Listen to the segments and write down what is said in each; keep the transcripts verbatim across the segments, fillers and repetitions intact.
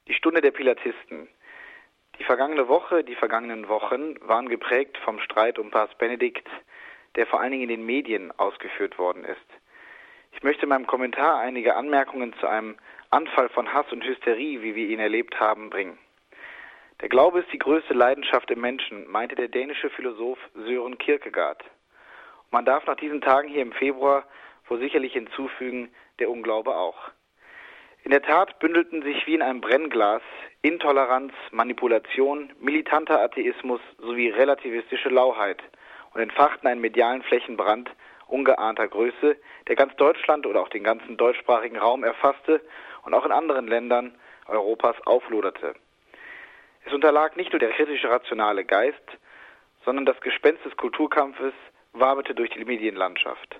Die Stunde der Pilatisten. Die vergangene Woche, die vergangenen Wochen waren geprägt vom Streit um Papst Benedikt, der vor allen Dingen in den Medien ausgeführt worden ist. Ich möchte in meinem Kommentar einige Anmerkungen zu einem Anfall von Hass und Hysterie, wie wir ihn erlebt haben, bringen. Der Glaube ist die größte Leidenschaft im Menschen, meinte der dänische Philosoph Søren Kierkegaard. Und man darf nach diesen Tagen hier im Februar wohl sicherlich hinzufügen, der Unglaube auch. In der Tat bündelten sich wie in einem Brennglas Intoleranz, Manipulation, militanter Atheismus sowie relativistische Lauheit und entfachten einen medialen Flächenbrand ungeahnter Größe, der ganz Deutschland oder auch den ganzen deutschsprachigen Raum erfasste und auch in anderen Ländern Europas aufloderte. Es unterlag nicht nur der kritische rationale Geist, sondern das Gespenst des Kulturkampfes waberte durch die Medienlandschaft.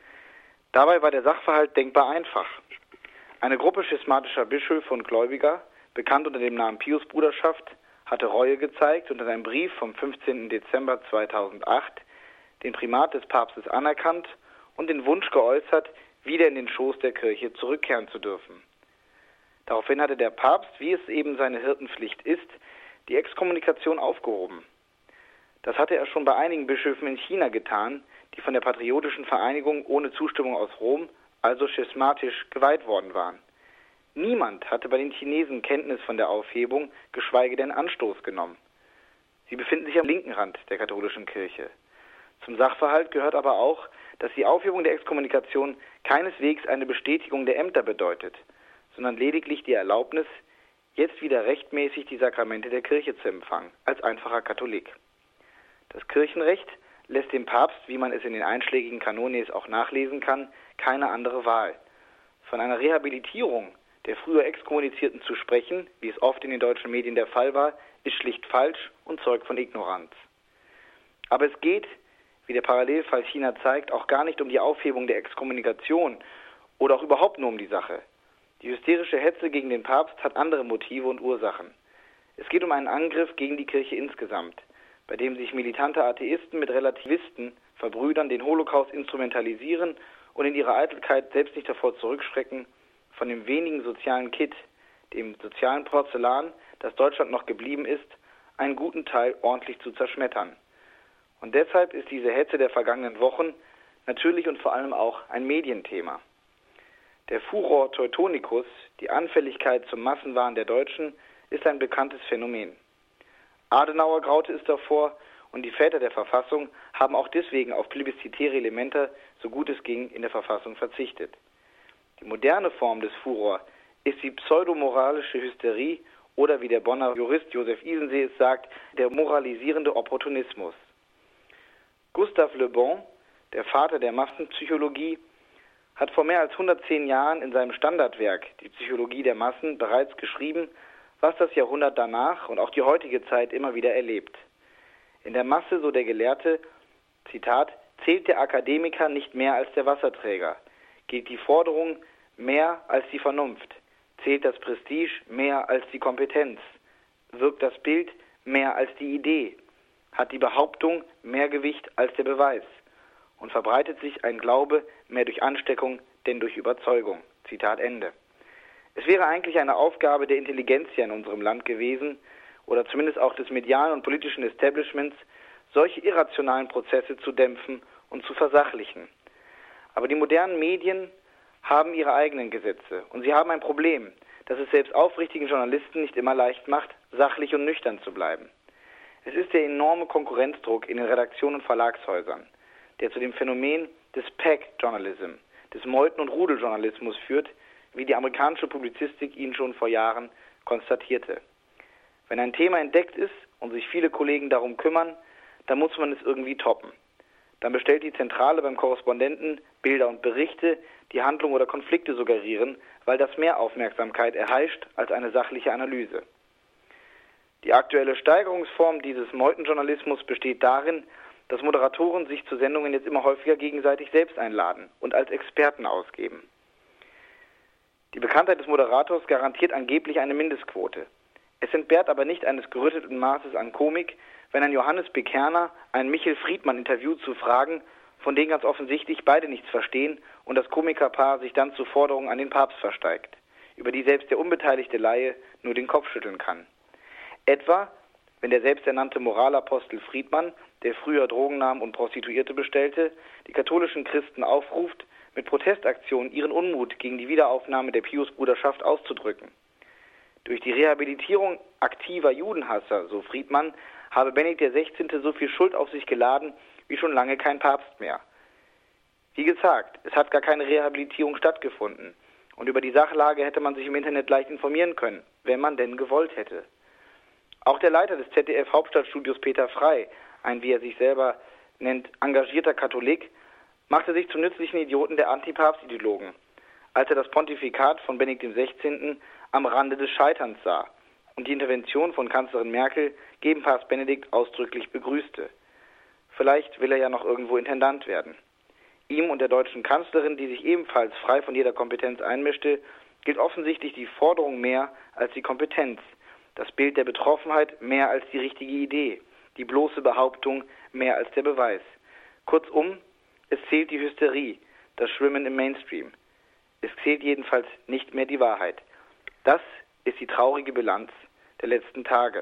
Dabei war der Sachverhalt denkbar einfach. Eine Gruppe schismatischer Bischöfe und Gläubiger, bekannt unter dem Namen Piusbruderschaft, hatte Reue gezeigt und in einem Brief vom fünfzehnten Dezember zweitausendacht den Primat des Papstes anerkannt und den Wunsch geäußert, wieder in den Schoß der Kirche zurückkehren zu dürfen. Daraufhin hatte der Papst, wie es eben seine Hirtenpflicht ist, die Exkommunikation aufgehoben. Das hatte er schon bei einigen Bischöfen in China getan, die von der Patriotischen Vereinigung ohne Zustimmung aus Rom, also schismatisch, geweiht worden waren. Niemand hatte bei den Chinesen Kenntnis von der Aufhebung, geschweige denn Anstoß genommen. Sie befinden sich am linken Rand der katholischen Kirche. Zum Sachverhalt gehört aber auch, dass die Aufhebung der Exkommunikation keineswegs eine Bestätigung der Ämter bedeutet, sondern lediglich die Erlaubnis, jetzt wieder rechtmäßig die Sakramente der Kirche zu empfangen, als einfacher Katholik. Das Kirchenrecht lässt dem Papst, wie man es in den einschlägigen Kanones auch nachlesen kann, keine andere Wahl. Von einer Rehabilitierung der früher Exkommunizierten zu sprechen, wie es oft in den deutschen Medien der Fall war, ist schlicht falsch und zeugt von Ignoranz. Aber es geht, wie der Parallelfall China zeigt, auch gar nicht um die Aufhebung der Exkommunikation oder auch überhaupt nur um die Sache. Die hysterische Hetze gegen den Papst hat andere Motive und Ursachen. Es geht um einen Angriff gegen die Kirche insgesamt, bei dem sich militante Atheisten mit Relativisten verbrüdern, den Holocaust instrumentalisieren und in ihrer Eitelkeit selbst nicht davor zurückschrecken, von dem wenigen sozialen Kitt, dem sozialen Porzellan, das Deutschland noch geblieben ist, einen guten Teil ordentlich zu zerschmettern. Und deshalb ist diese Hetze der vergangenen Wochen natürlich und vor allem auch ein Medienthema. Der Furor Teutonicus, die Anfälligkeit zum Massenwahn der Deutschen, ist ein bekanntes Phänomen. Adenauer graute es davor und die Väter der Verfassung haben auch deswegen auf plebiszitäre Elemente, so gut es ging, in der Verfassung verzichtet. Die moderne Form des Furor ist die pseudomoralische Hysterie oder, wie der Bonner Jurist Joseph Isensee es sagt, der moralisierende Opportunismus. Gustave Le Bon, der Vater der Massenpsychologie, hat vor mehr als hundertzehn Jahren in seinem Standardwerk Die Psychologie der Massen bereits geschrieben, was das Jahrhundert danach und auch die heutige Zeit immer wieder erlebt. In der Masse, so der Gelehrte, Zitat, zählt der Akademiker nicht mehr als der Wasserträger, gilt die Forderung mehr als die Vernunft, zählt das Prestige mehr als die Kompetenz, wirkt das Bild mehr als die Idee, hat die Behauptung mehr Gewicht als der Beweis und verbreitet sich ein Glaube mehr durch Ansteckung denn durch Überzeugung. Zitat Ende. Es wäre eigentlich eine Aufgabe der Intelligenzia in unserem Land gewesen, oder zumindest auch des medialen und politischen Establishments, solche irrationalen Prozesse zu dämpfen und zu versachlichen. Aber die modernen Medien haben ihre eigenen Gesetze und sie haben ein Problem, das es selbst aufrichtigen Journalisten nicht immer leicht macht, sachlich und nüchtern zu bleiben. Es ist der enorme Konkurrenzdruck in den Redaktionen und Verlagshäusern, der zu dem Phänomen des Pack-Journalism, des Meuten- und Rudeljournalismus führt, wie die amerikanische Publizistik ihn schon vor Jahren konstatierte. Wenn ein Thema entdeckt ist und sich viele Kollegen darum kümmern, dann muss man es irgendwie toppen. Dann bestellt die Zentrale beim Korrespondenten Bilder und Berichte, die Handlung oder Konflikte suggerieren, weil das mehr Aufmerksamkeit erheischt als eine sachliche Analyse. Die aktuelle Steigerungsform dieses Meutenjournalismus besteht darin, dass Moderatoren sich zu Sendungen jetzt immer häufiger gegenseitig selbst einladen und als Experten ausgeben. Die Bekanntheit des Moderators garantiert angeblich eine Mindestquote. Es entbehrt aber nicht eines gerütteten Maßes an Komik, wenn ein Johannes B. Kerner einen Michel Friedmann interviewt zu Fragen, von denen ganz offensichtlich beide nichts verstehen und das Komikerpaar sich dann zu Forderungen an den Papst versteigt. über die selbst der unbeteiligte Laie nur den Kopf schütteln kann. Etwa, wenn der selbsternannte Moralapostel Friedmann, der früher Drogen nahm und Prostituierte bestellte, die katholischen Christen aufruft, mit Protestaktionen ihren Unmut gegen die Wiederaufnahme der Piusbruderschaft auszudrücken. Durch die Rehabilitierung aktiver Judenhasser, so Friedmann, habe Benedikt der Sechzehnte so viel Schuld auf sich geladen wie schon lange kein Papst mehr. Wie gesagt, es hat gar keine Rehabilitierung stattgefunden und über die Sachlage hätte man sich im Internet leicht informieren können, wenn man denn gewollt hätte. Auch der Leiter des Z D F-Hauptstadtstudios Peter Frey, ein, wie er sich selber nennt, engagierter Katholik, machte sich zum nützlichen Idioten der Antipapst-Ideologen, als er das Pontifikat von Benedikt dem Sechzehnten am Rande des Scheiterns sah und die Intervention von Kanzlerin Merkel gegen Papst Benedikt ausdrücklich begrüßte. Vielleicht will er ja noch irgendwo Intendant werden. Ihm und der deutschen Kanzlerin, die sich ebenfalls frei von jeder Kompetenz einmischte, gilt offensichtlich die Forderung mehr als die Kompetenz, das Bild der Betroffenheit mehr als die richtige Idee, die bloße Behauptung mehr als der Beweis. Kurzum, es zählt die Hysterie, das Schwimmen im Mainstream. Es zählt jedenfalls nicht mehr die Wahrheit. Das ist die traurige Bilanz der letzten Tage.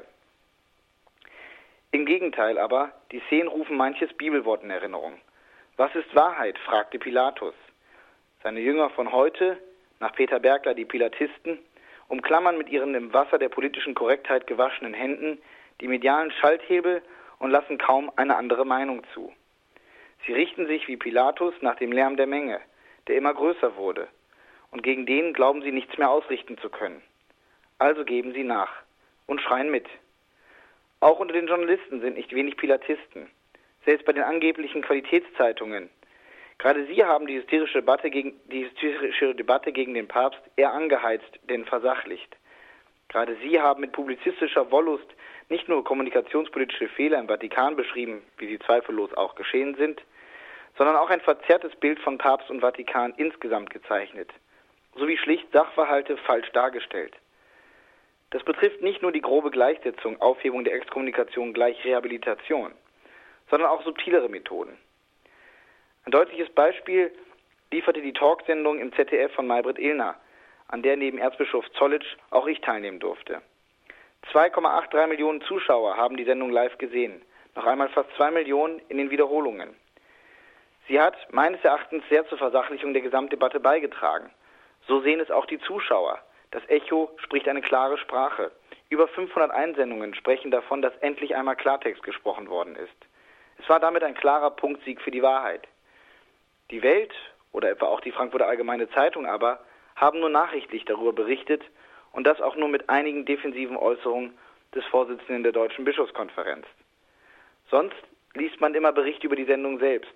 Im Gegenteil aber, die Szenen rufen manches Bibelwort in Erinnerung. Was ist Wahrheit? Fragte Pilatus. Seine Jünger von heute, nach Peter Bergler die Pilatisten, umklammern mit ihren im Wasser der politischen Korrektheit gewaschenen Händen die medialen Schalthebel und lassen kaum eine andere Meinung zu. Sie richten sich wie Pilatus nach dem Lärm der Menge, der immer größer wurde, und gegen den glauben sie nichts mehr ausrichten zu können. Also geben sie nach und schreien mit. Auch unter den Journalisten sind nicht wenig Pilatisten, selbst bei den angeblichen Qualitätszeitungen. Gerade sie haben die hysterische Debatte gegen, die hysterische Debatte gegen den Papst eher angeheizt, denn versachlicht. Gerade sie haben mit publizistischer Wollust nicht nur kommunikationspolitische Fehler im Vatikan beschrieben, wie sie zweifellos auch geschehen sind, sondern auch ein verzerrtes Bild von Papst und Vatikan insgesamt gezeichnet, sowie schlicht Sachverhalte falsch dargestellt. Das betrifft nicht nur die grobe Gleichsetzung, Aufhebung der Exkommunikation gleich Rehabilitation, sondern auch subtilere Methoden. Ein deutliches Beispiel lieferte die Talksendung im Z D F von Maybrit Illner, an der neben Erzbischof Zollitsch auch ich teilnehmen durfte. zwei Komma dreiundachtzig Millionen Zuschauer haben die Sendung live gesehen, noch einmal fast zwei Millionen in den Wiederholungen. Sie hat meines Erachtens sehr zur Versachlichung der Gesamtdebatte beigetragen. So sehen es auch die Zuschauer. Das Echo spricht eine klare Sprache. Über fünfhundert Einsendungen sprechen davon, dass endlich einmal Klartext gesprochen worden ist. Es war damit ein klarer Punktsieg für die Wahrheit. Die Welt oder etwa auch die Frankfurter Allgemeine Zeitung aber haben nur nachrichtlich darüber berichtet und das auch nur mit einigen defensiven Äußerungen des Vorsitzenden der Deutschen Bischofskonferenz. Sonst liest man immer Berichte über die Sendung selbst.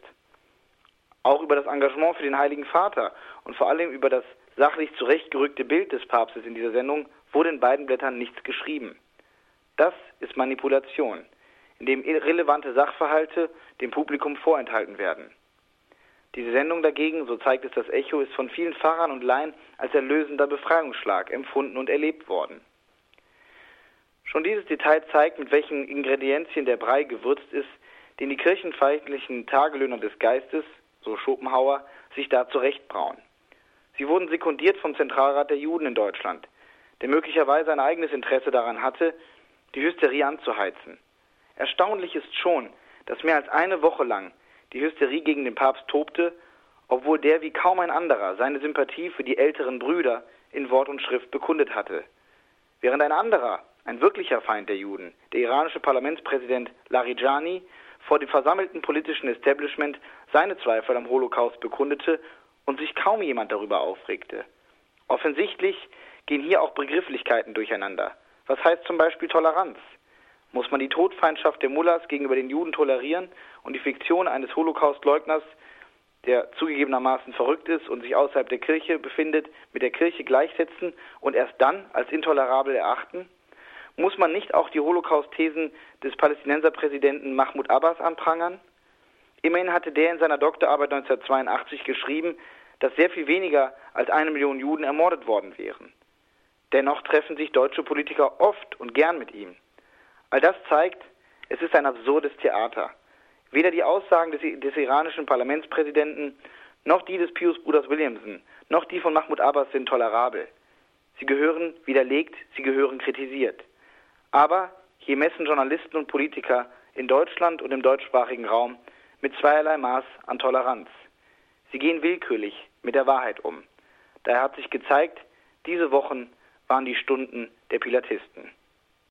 Auch über das Engagement für den Heiligen Vater und vor allem über das sachlich zurechtgerückte Bild des Papstes in dieser Sendung wurde in beiden Blättern nichts geschrieben. Das ist Manipulation, indem irrelevante Sachverhalte dem Publikum vorenthalten werden. Diese Sendung dagegen, so zeigt es das Echo, ist von vielen Pfarrern und Laien als erlösender Befreiungsschlag empfunden und erlebt worden. Schon dieses Detail zeigt, mit welchen Ingredienzien der Brei gewürzt ist, den die kirchenfeindlichen Tagelöhner des Geistes, so Schopenhauer, sich da zurechtbrauen. Sie wurden sekundiert vom Zentralrat der Juden in Deutschland, der möglicherweise ein eigenes Interesse daran hatte, die Hysterie anzuheizen. Erstaunlich ist schon, dass mehr als eine Woche lang die Hysterie gegen den Papst tobte, obwohl der wie kaum ein anderer seine Sympathie für die älteren Brüder in Wort und Schrift bekundet hatte. Während ein anderer, ein wirklicher Feind der Juden, der iranische Parlamentspräsident Larijani, vor dem versammelten politischen Establishment seine Zweifel am Holocaust bekundete und sich kaum jemand darüber aufregte. Offensichtlich gehen hier auch Begrifflichkeiten durcheinander. Was heißt zum Beispiel Toleranz? Muss man die Todfeindschaft der Mullahs gegenüber den Juden tolerieren und die Fiktion eines Holocaustleugners, der zugegebenermaßen verrückt ist und sich außerhalb der Kirche befindet, mit der Kirche gleichsetzen und erst dann als intolerabel erachten? Muss man nicht auch die Holocaust-Thesen des Palästinenserpräsidenten Mahmoud Abbas anprangern? Immerhin hatte der in seiner Doktorarbeit neunzehnhundertzweiundachtzig geschrieben, dass sehr viel weniger als eine Million Juden ermordet worden wären. Dennoch treffen sich deutsche Politiker oft und gern mit ihm. All das zeigt, es ist ein absurdes Theater. Weder die Aussagen des, des iranischen Parlamentspräsidenten, noch die des Pius-Bruders Williamson, noch die von Mahmoud Abbas sind tolerabel. Sie gehören widerlegt, sie gehören kritisiert. Aber hier messen Journalisten und Politiker in Deutschland und im deutschsprachigen Raum mit zweierlei Maß an Toleranz. Sie gehen willkürlich mit der Wahrheit um. Daher hat sich gezeigt, diese Wochen waren die Stunden der Pilatisten.